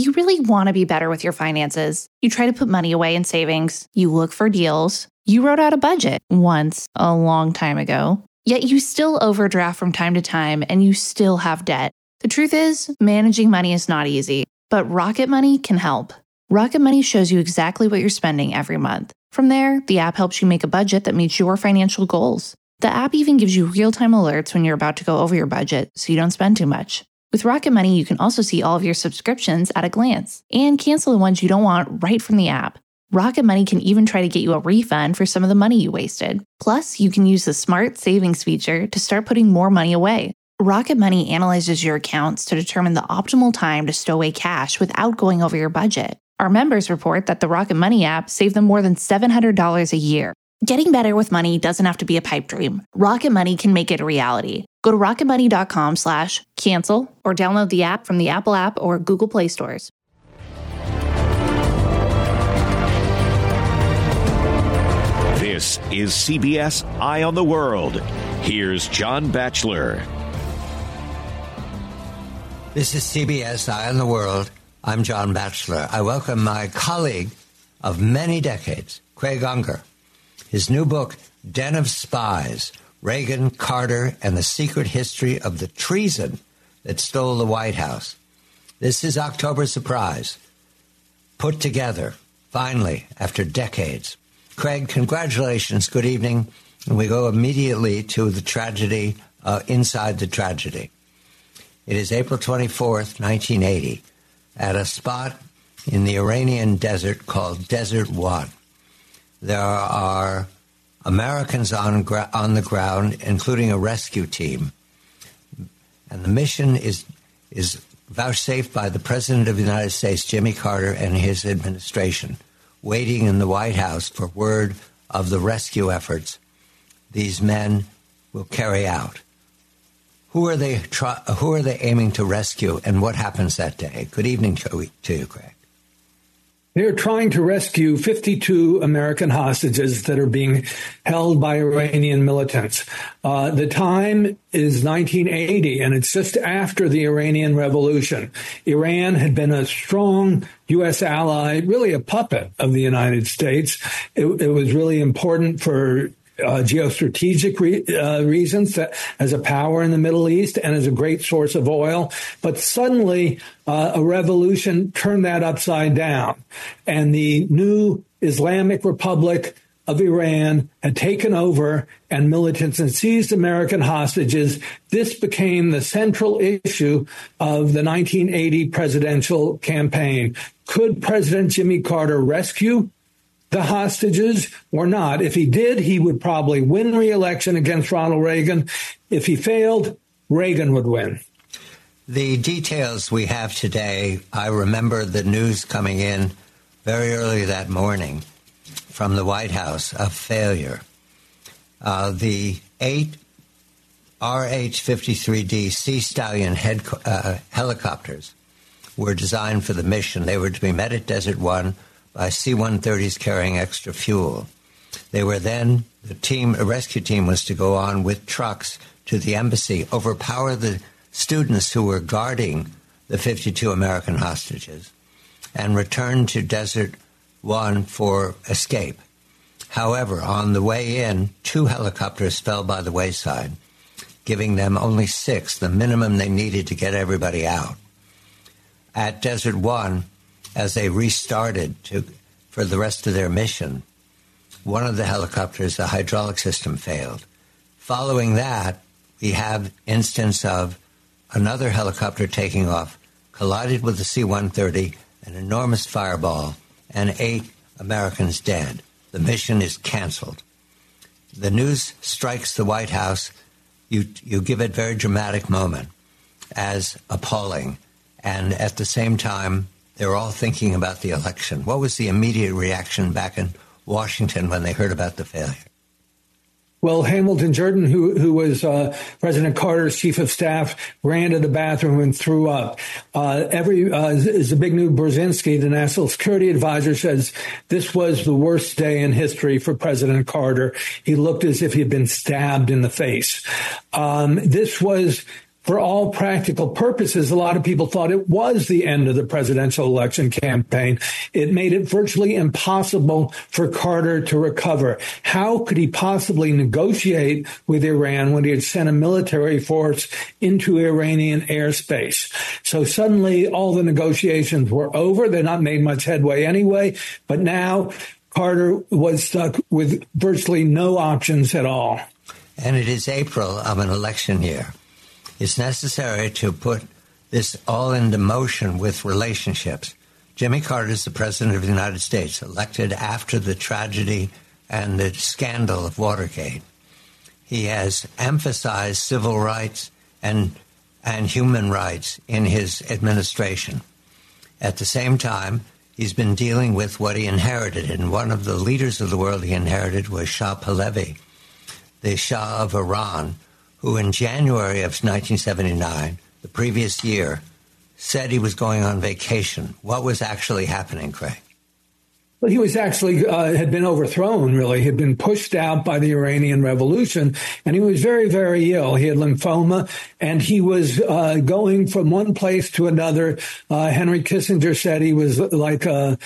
You really want to be better with your finances. You try to put money away in savings. You look for deals. You wrote out a budget once, a long time ago. Yet you still overdraft from time to time and you still have debt. The truth is, managing money is not easy, but Rocket Money can help. Rocket Money shows you exactly what you're spending every month. From there, the app helps you make a budget that meets your financial goals. The app even gives you real-time alerts when you're about to go over your budget so you don't spend too much. With Rocket Money, you can also see all of your subscriptions at a glance and cancel the ones you don't want right from the app. Rocket Money can even try to get you a refund for some of the money you wasted. Plus, you can use the Smart Savings feature to start putting more money away. Rocket Money analyzes your accounts to determine the optimal time to stow away cash without going over your budget. Our members report that the Rocket Money app saved them more than $700 a year. Getting better with money doesn't have to be a pipe dream. Rocket Money can make it a reality. Go to rocketmoney.com/cancel or download the app from the Apple app or Google Play stores. This is CBS Eye on the World. Here's John Batchelor. This is CBS Eye on the World. I'm John Batchelor. I welcome my colleague of many decades, Craig Unger. His new book, Den of Spies, Reagan, Carter, and the Secret History of the Treason that Stole the White House. This is October's surprise, put together, finally, after decades. Craig, congratulations. Good evening. And we go immediately to the tragedy, inside the tragedy. It is April 24th, 1980, at a spot in the Iranian desert called Desert One. There are Americans on the ground, including a rescue team. And the mission is vouchsafed by the President of the United States, Jimmy Carter, and his administration, waiting in the White House for word of the rescue efforts these men will carry out. Who are they aiming to rescue, and what happens that day? Good evening to you, Craig. They're trying to rescue 52 American hostages that are being held by Iranian militants. The time is 1980, and it's just after the Iranian Revolution. Iran had been a strong U.S. ally, really a puppet of the United States. It was really important for geostrategic reasons, that as a power in the Middle East and as a great source of oil. But suddenly a revolution turned that upside down. And the new Islamic Republic of Iran had taken over, and militants had seized American hostages. This became the central issue of the 1980 presidential campaign. Could President Jimmy Carter rescue the hostages or not? If he did, he would probably win re-election against Ronald Reagan. If he failed, Reagan would win. The details we have today, I remember the news coming in very early that morning from the White House of failure. The 8 RH-53D Sea Stallion helicopters were designed for the mission. They were to be met at Desert One by C-130s carrying extra fuel. They were then, a rescue team was to go on with trucks to the embassy, overpower the students who were guarding the 52 American hostages, and return to Desert One for escape. However, on the way in, 2 helicopters fell by the wayside, giving them only 6, the minimum they needed to get everybody out. At Desert One, as they restarted for the rest of their mission, one of the helicopters, the hydraulic system, failed. Following that, we have instance of another helicopter taking off, collided with the C-130, an enormous fireball, and 8 Americans dead. The mission is canceled. The news strikes the White House. You give it a very dramatic moment as appalling. And at the same time, they're all thinking about the election. What was the immediate reaction back in Washington when they heard about the failure? Well, Hamilton Jordan, who was President Carter's chief of staff, ran to the bathroom and threw up. Zbigniew Brzezinski, the national security advisor, says this was the worst day in history for President Carter. He looked as if he had been stabbed in the face. This was for all practical purposes, a lot of people thought it was the end of the presidential election campaign. It made it virtually impossible for Carter to recover. How could he possibly negotiate with Iran when he had sent a military force into Iranian airspace? So suddenly all the negotiations were over. They're not made much headway anyway. But now Carter was stuck with virtually no options at all. And it is April of an election year. It's necessary to put this all into motion with relationships. Jimmy Carter is the President of the United States, elected after the tragedy and the scandal of Watergate. He has emphasized civil rights and human rights in his administration. At the same time, he's been dealing with what he inherited, and one of the leaders of the world he inherited was Shah Pahlavi, the Shah of Iran, who in January of 1979, the previous year, said he was going on vacation. What was actually happening, Craig? Well, he was actually had been overthrown, really. He had been pushed out by the Iranian Revolution, and he was very, very ill. He had lymphoma, and he was going from one place to another. Henry Kissinger said he was like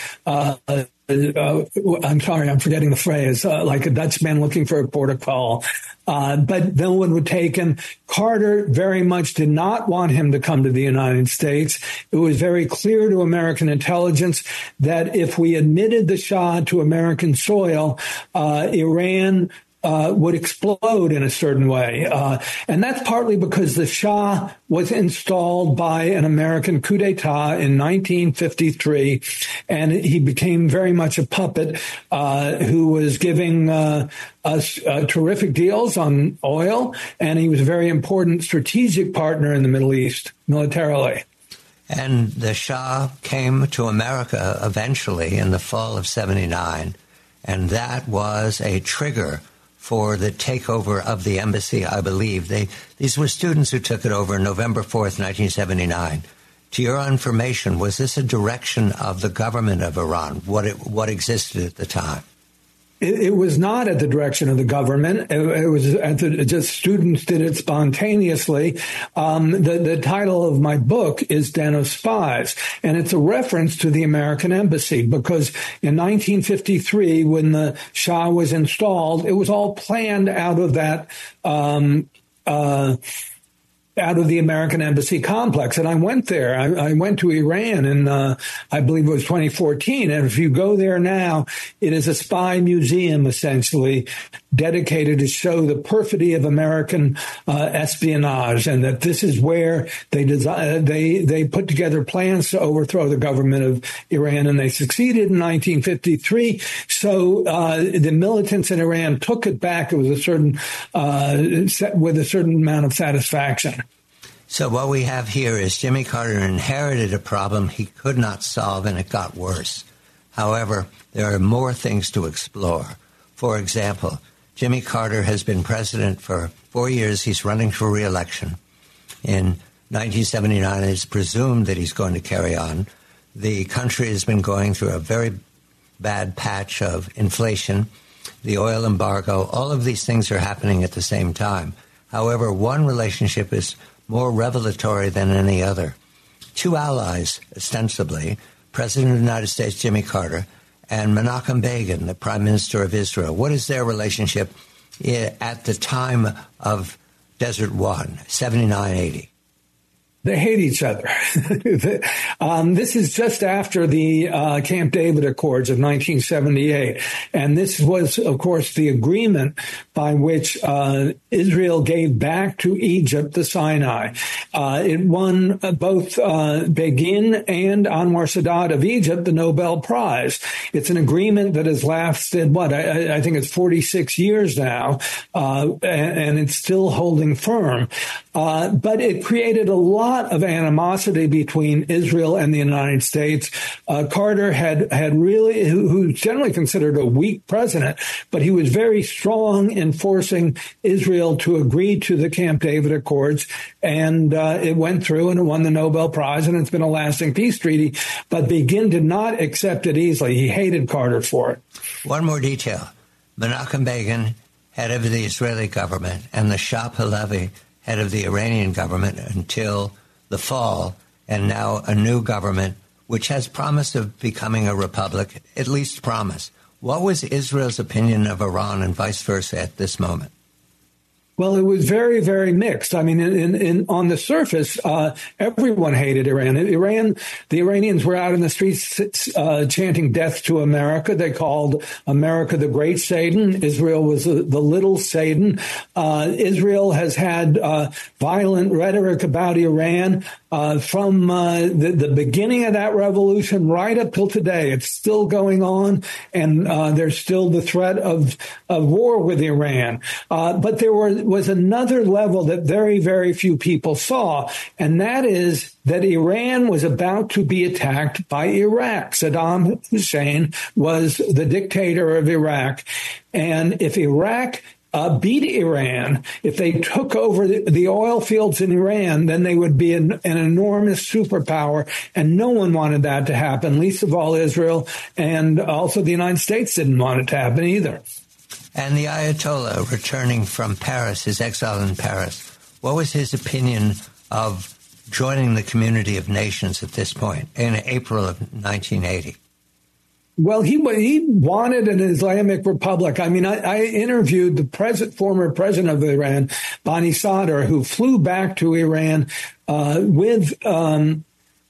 I'm sorry, I'm forgetting the phrase, like a Dutchman looking for a port of call. But no one would take him. Carter very much did not want him to come to the United States. It was very clear to American intelligence that if we admitted the Shah to American soil, Iran would explode in a certain way. And that's partly because the Shah was installed by an American coup d'etat in 1953, and he became very much a puppet who was giving us terrific deals on oil, and he was a very important strategic partner in the Middle East militarily. And the Shah came to America eventually in the fall of '79, and that was a trigger for the takeover of the embassy, I believe. These were students who took it over November 4th, 1979. To your information, was this a direction of the government of Iran, what existed at the time? It was not at the direction of the government. It was just students did it spontaneously. The title of my book is Den of Spies, and it's a reference to the American embassy because in 1953, when the Shah was installed, it was all planned out of that out of the American embassy complex. And I went there. I went to Iran in, I believe it was 2014. And if you go there now, it is a spy museum, essentially, dedicated to show the perfidy of American espionage, and that this is where they put together plans to overthrow the government of Iran, and they succeeded in 1953. So the militants in Iran took it back. It was with a certain amount of satisfaction. So what we have here is Jimmy Carter inherited a problem he could not solve, and it got worse. However, there are more things to explore. For example, Jimmy Carter has been president for 4 years. He's running for re-election. In 1979, it's presumed that he's going to carry on. The country has been going through a very bad patch of inflation, the oil embargo. All of these things are happening at the same time. However, one relationship is more revelatory than any other. Two allies, ostensibly, President of the United States, Jimmy Carter, and Menachem Begin, the Prime Minister of Israel. What is their relationship at the time of Desert One, 79-80? They hate each other. This is just after the Camp David Accords of 1978. And this was, of course, the agreement by which Israel gave back to Egypt the Sinai. It won both Begin and Anwar Sadat of Egypt the Nobel Prize. It's an agreement that has lasted, I think it's 46 years now, and it's still holding firm. But it created a lot of animosity between Israel and the United States. Carter had really, who's generally considered a weak president, but he was very strong in forcing Israel to agree to the Camp David Accords, and it went through and it won the Nobel Prize, and it's been a lasting peace treaty. But Begin did not accept it easily. He hated Carter for it. One more detail. Menachem Begin, head of the Israeli government, and the Shah Pahlavi, head of the Iranian government until the fall, and now a new government which has promise of becoming a republic, at least promise. What was Israel's opinion of Iran and vice versa at this moment? Well, it was very, very mixed. I mean, on the surface, everyone hated Iran. The Iranians were out in the streets chanting death to America. They called America the Great Satan. Israel was the little Satan. Israel has had violent rhetoric about Iran from the beginning of that revolution right up till today. It's still going on, and there's still the threat of war with Iran. But there was another level that very, very few people saw, and that is that Iran was about to be attacked by Iraq. Saddam Hussein was the dictator of Iraq, and if Iraq beat Iran, if they took over the oil fields in Iran, then they would be an enormous superpower, and no one wanted that to happen, least of all Israel, and also the United States didn't want it to happen either. And the Ayatollah returning from Paris, his exile in Paris, what was his opinion of joining the community of nations at this point in April of 1980? Well, he wanted an Islamic Republic. I mean, I interviewed the former president of Iran, Bani Sadr, who flew back to Iran with Ayatollah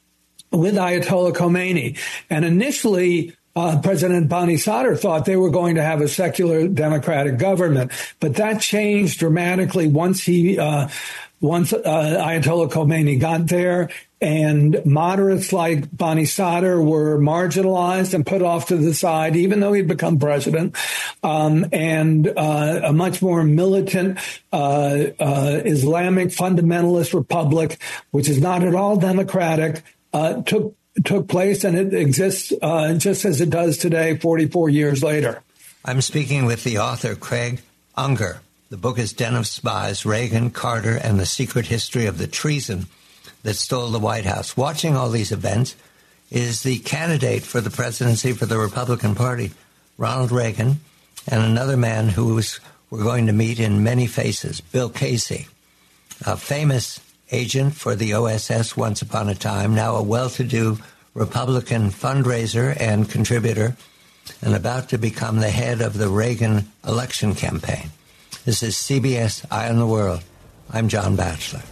Khomeini. And initially, President Bani Sadr thought they were going to have a secular democratic government, but that changed dramatically once Ayatollah Khomeini got there, and moderates like Bani Sadr were marginalized and put off to the side, even though he'd become president. And a much more militant Islamic fundamentalist republic, which is not at all democratic, took place, and it exists just as it does today, 44 years later. I'm speaking with the author, Craig Unger. The book is Den of Spies, Reagan, Carter, and the Secret History of the Treason that Stole the White House. Watching all these events is the candidate for the presidency for the Republican Party, Ronald Reagan, and another man who we're going to meet in many faces, Bill Casey, a famous agent for the OSS once upon a time, now a well-to-do Republican fundraiser and contributor, and about to become the head of the Reagan election campaign. This is CBS Eye on the World. I'm John Batchelor.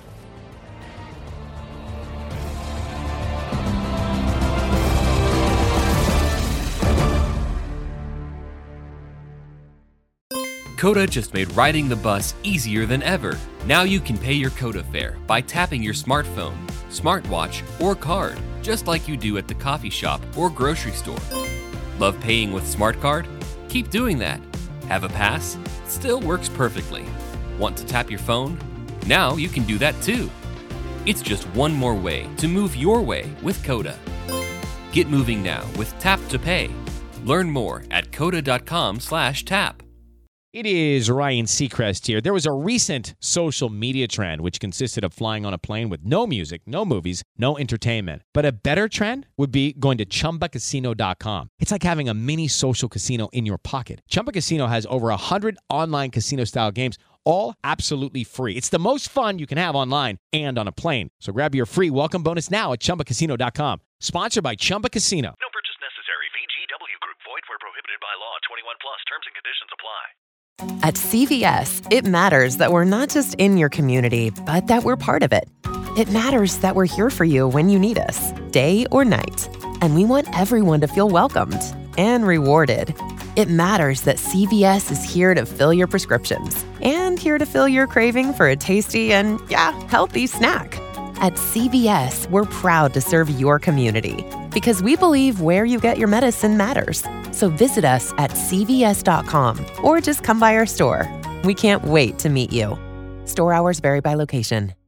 Coda just made riding the bus easier than ever. Now you can pay your Coda fare by tapping your smartphone, smartwatch, or card, just like you do at the coffee shop or grocery store. Love paying with SmartCard? Keep doing that. Have a pass? Still works perfectly. Want to tap your phone? Now you can do that too. It's just one more way to move your way with Coda. Get moving now with Tap to Pay. Learn more at coda.com/tap. It is Ryan Seacrest here. There was a recent social media trend which consisted of flying on a plane with no music, no movies, no entertainment. But a better trend would be going to ChumbaCasino.com. It's like having a mini social casino in your pocket. Chumba Casino has over 100 online casino-style games, all absolutely free. It's the most fun you can have online and on a plane. So grab your free welcome bonus now at ChumbaCasino.com. Sponsored by Chumba Casino. No purchase necessary. VGW Group. Void where prohibited by law. 21 plus. Terms and conditions apply. At CVS, it matters that we're not just in your community, but that we're part of it. It matters that we're here for you when you need us, day or night. And we want everyone to feel welcomed and rewarded. It matters that CVS is here to fill your prescriptions and here to fill your craving for a tasty and, healthy snack. At CVS, we're proud to serve your community because we believe where you get your medicine matters. So visit us at cvs.com or just come by our store. We can't wait to meet you. Store hours vary by location.